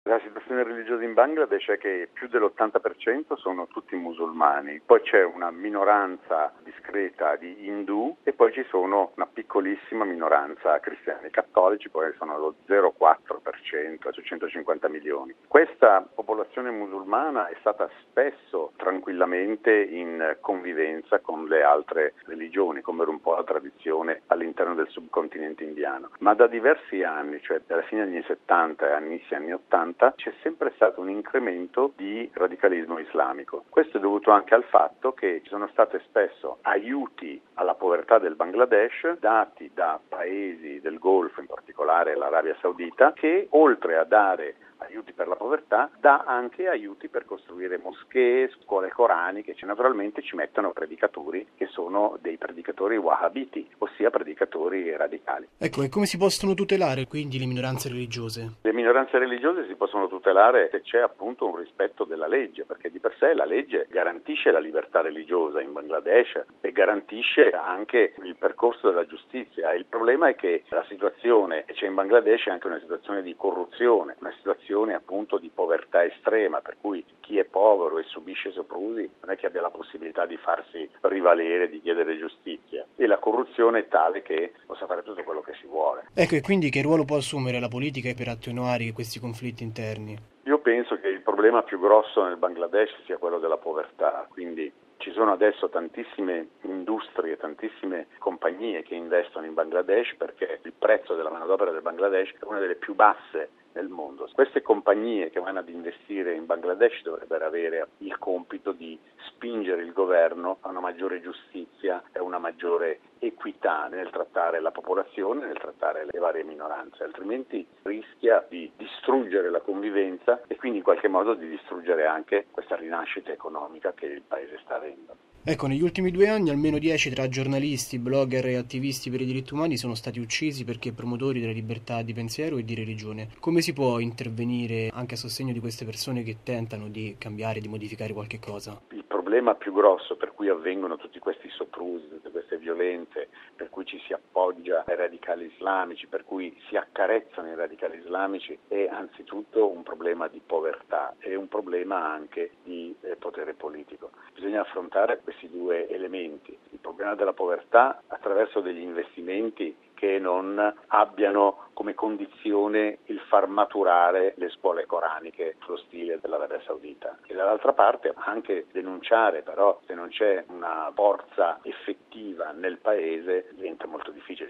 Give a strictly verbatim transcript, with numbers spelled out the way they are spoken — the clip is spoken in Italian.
La situazione religiosa in Bangladesh è che più dell'ottanta per cento sono tutti musulmani, poi c'è una minoranza discreta di indù e poi ci sono una piccolissima minoranza cristiani. I cattolici poi sono lo zero virgola quattro per cento su centocinquanta milioni. Questa popolazione musulmana è stata spesso tranquillamente in convivenza con le altre religioni, come era un po' la tradizione all'interno del subcontinente indiano, ma da diversi anni, cioè dalla fine degli anni settanta e inizi anni ottanta, c'è sempre stato un incremento di radicalismo islamico. Questo è dovuto anche al fatto che ci sono state spesso aiuti alla povertà del Bangladesh dati da paesi del Golfo, in particolare l'Arabia Saudita, che oltre a dare aiuti per la povertà, dà anche aiuti per costruire moschee, scuole coraniche, cioè naturalmente ci mettono predicatori che sono dei predicatori wahhabiti, ossia predicatori radicali. Ecco, e come si possono tutelare quindi le minoranze religiose? Le minoranze religiose si possono tutelare se c'è appunto un rispetto della legge, perché di per sé la legge garantisce la libertà religiosa in Bangladesh e garantisce anche il percorso della giustizia. Il problema è che la situazione che c'è in Bangladesh è anche una situazione di corruzione, una situazione appunto di povertà estrema, per cui chi è povero e subisce soprusi non è che abbia la possibilità di farsi rivalere, di chiedere giustizia, e la corruzione è tale che possa fare tutto quello che si vuole. Ecco, e quindi che ruolo può assumere la politica per attenuare questi conflitti interni? Io penso che il problema più grosso nel Bangladesh sia quello della povertà, quindi ci sono adesso tantissime industrie, tantissime compagnie che investono in Bangladesh perché il prezzo della manodopera del Bangladesh è una delle più basse nel mondo. Queste compagnie che vanno ad investire in Bangladesh dovrebbero avere il compito di spingere il governo a una maggiore giustizia e una maggiore equità nel trattare la popolazione, nel trattare le varie minoranze, altrimenti rischia di distruggere la convivenza e quindi in qualche modo di distruggere anche questa rinascita economica che il paese sta avendo. Ecco, negli ultimi due anni almeno dieci tra giornalisti, blogger e attivisti per i diritti umani sono stati uccisi perché promotori della libertà di pensiero e di religione. Come si può intervenire anche a sostegno di queste persone che tentano di cambiare, di modificare qualche cosa? Il problema più grosso per cui avvengono tutti questi soprusi, tutte queste violenze, per cui ci si appoggia ai radicali islamici, per cui si accarezzano i radicali islamici, è anzitutto un problema di povertà e un problema anche di eh, potere politico. Bisogna affrontare questi due elementi, il problema della povertà attraverso degli investimenti che non abbiano come condizione il far maturare le scuole coraniche sullo stile dell'Arabia Saudita, e dall'altra parte anche denunciare, però se non c'è una forza effettiva nel paese diventa molto difficile.